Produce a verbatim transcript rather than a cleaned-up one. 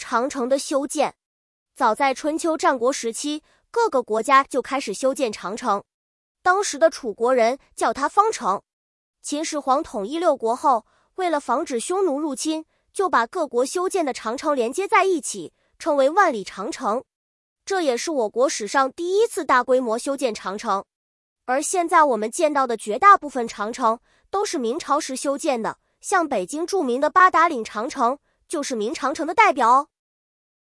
长城的修建。早在春秋战国时期，各个国家就开始修建长城。当时的楚国人叫它方城。秦始皇统一六国后，为了防止匈奴入侵，就把各国修建的长城连接在一起，称为万里长城。这也是我国史上第一次大规模修建长城。而现在我们见到的绝大部分长城都是明朝时修建的，像北京著名的八达岭长城就是明长城的代表哦。